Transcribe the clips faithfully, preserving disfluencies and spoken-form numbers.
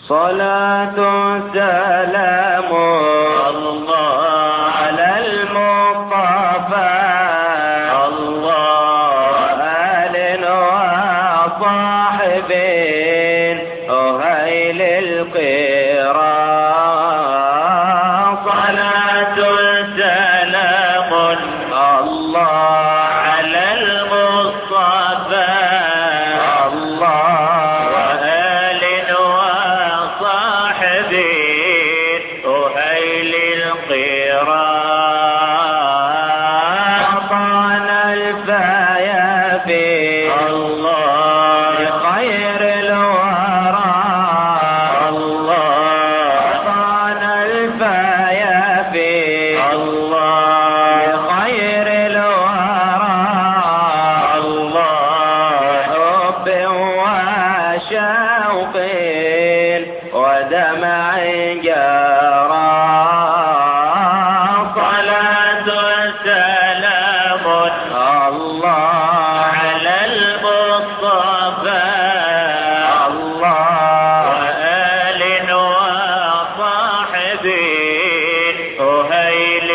صلاة سلام الله على المصطفى الله وآل وصاحب أهيل القراء صلاة سلام الله على المصطفى الله وآل وصاحب أهيل القراء طال الفيافي الله خير الورى الله طال الفيافي الله خير الورى الله حب وشوق ودمع جرى صلاة سلام الله على المصطفى الله وآل وصاحب أهيل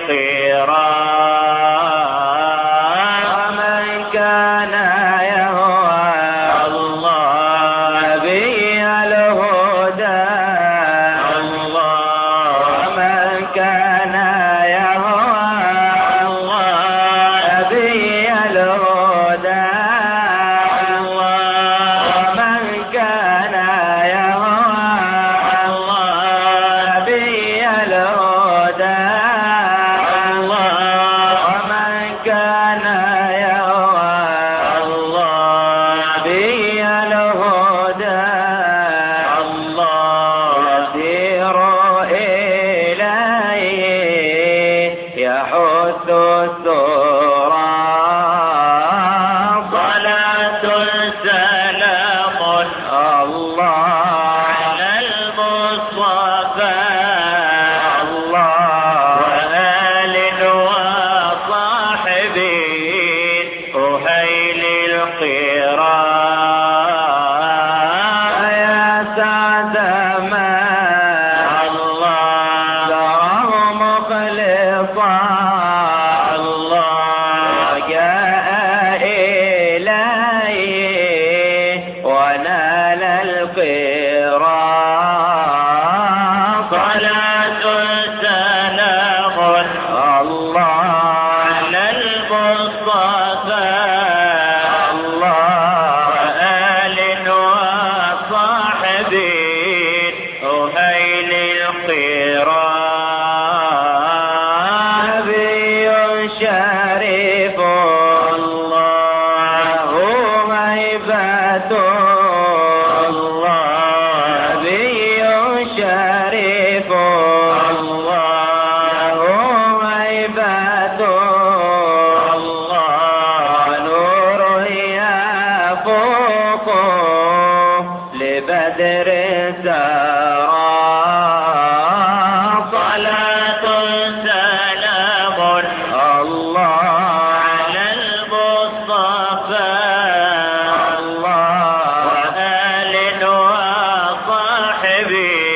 القراء ومن كان يهوى الله نبي الهدى الله ومن كان يهوى الله نبي الهدى الله ومن كان يهوى الله نبي الهدى الله ومن كان يهوى الله نبي الهدى الله يسير إليه يحث الثرى صلاة سلام الله على المصطفى الله وآل وصاحب أهيل القراء يا سعد ما الله تراه مخلصا الله وجاء إليه ونال القراء صلاة سلام الله على المصطفى الله وآل وصاحب أهيل القراء نبي شريف الله هيبة الله نبي شريف الله هيبة الله نور يفوق لبدر سرى صلاة سلام الله على المصطفى الله وآل وصاحب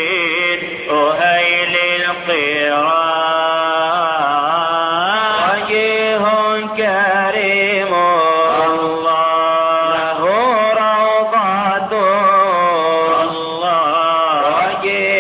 أهيل القراء وجيه كريم الله له روضة الله وجيه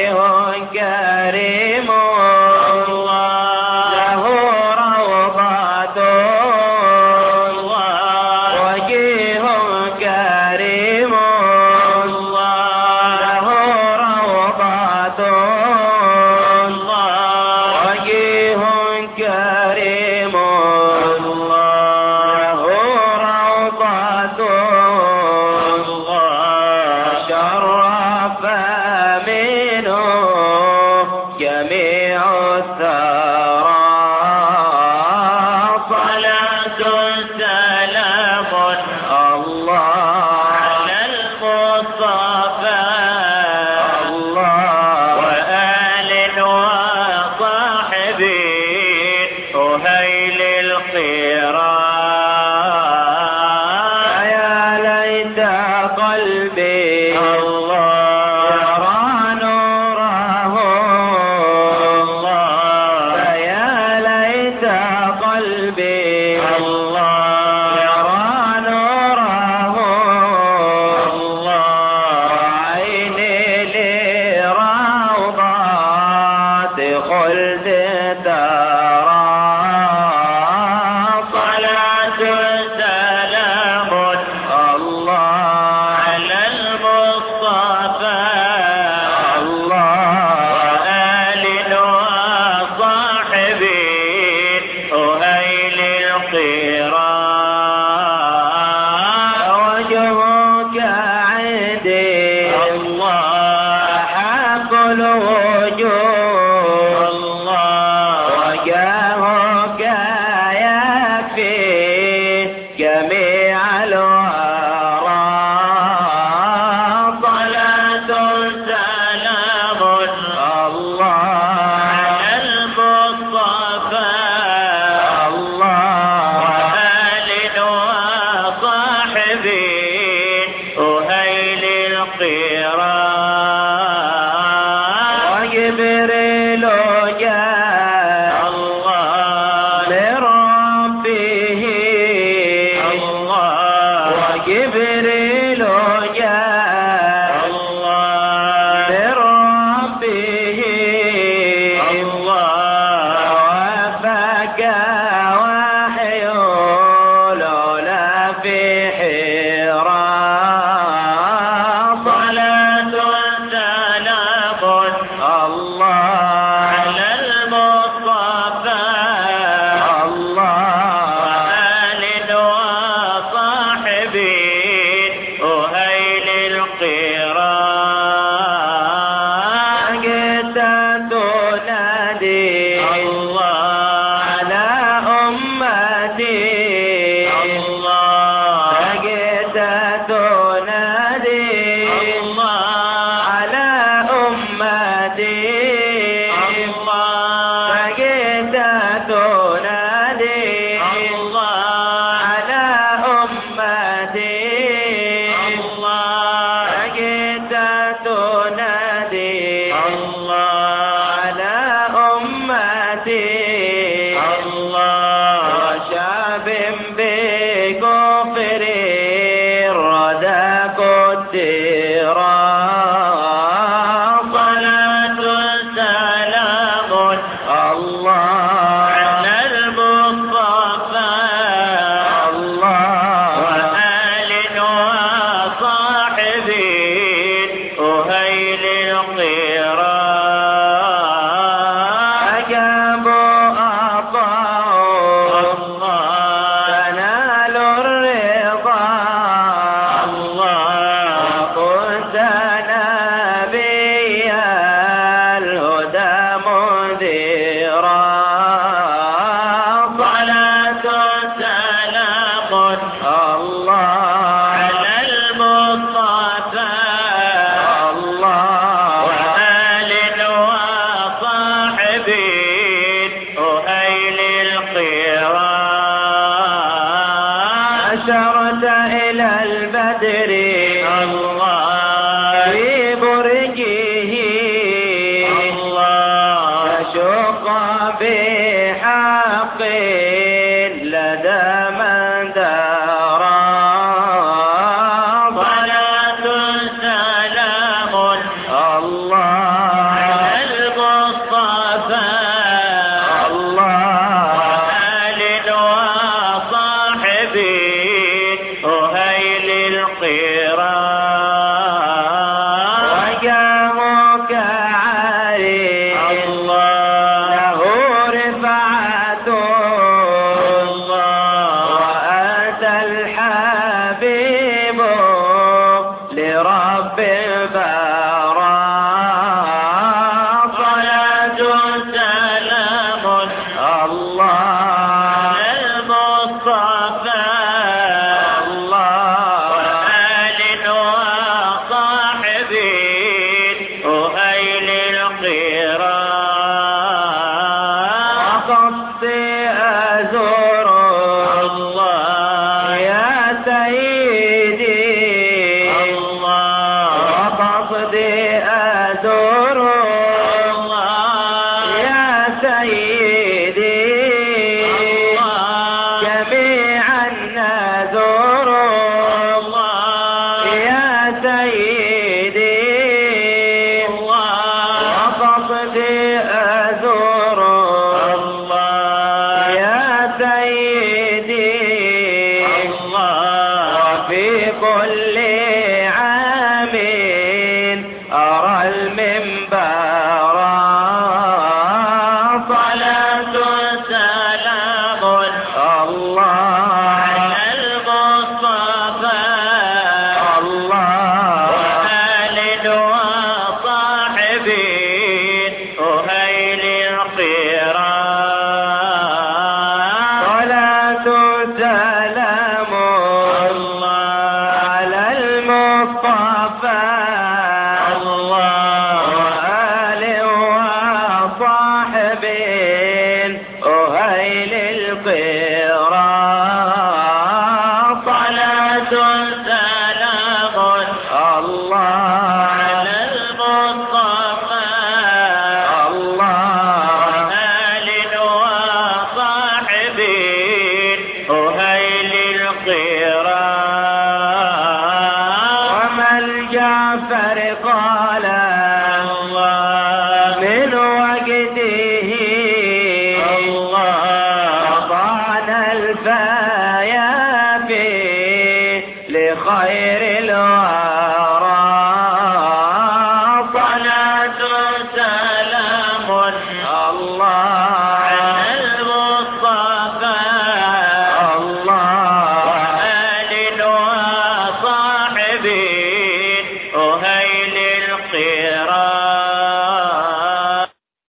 تنادي الله على أمتي الله بقيت تنادي الله على أمتي الله بقيت تنادي الله على أمتي الله بقيت تنادي الله على أمتي الله وشعب بكفر ردى قديرا صلاة سلام الله على المصطفى الله وآل وصاحبين أهيل القراء أجابوا أطاعوا الله تنال الرضا الله وكنت نبي الهدى منذرا صلاة سلام الله على المصطفى الله وآل وصاحبين أهيل القراء أشرت إلى البدر الله في برجه الله فشق بحق لدى من دارا صلاة سلام الله على المصطفى الله وآل وصاحبين أهيل القراء وجاءك عاري الله له رفعة الله وأتى الحبيب لرب البرى صلاة سلام الله على المصطفى الله وآل وصاحبين أهيل القراء وقصدي أزور الله يا سيدي الله وقصدي أزور الله يا سيدي الله جميعا نزور الله يا سيدي الله وقصدي أزور الله يا سيدي الله وفي كل عام أرى المنبر صلاة سلام الله على المصطفى الله وآل وصاحبين أهيل القراء صلاة سلام الله على المصطفى الله وآل وصاحبين أهيل القراء صلاة سلام الله على المصطفى الله وآل وصاحبين أهيل القراء ومن جعفر قال الله من وقته الله وضعنا الفايا فيه لخير الورى صلاة سلام الله على المصطفى الله وآل وصاحبين أهيل القراء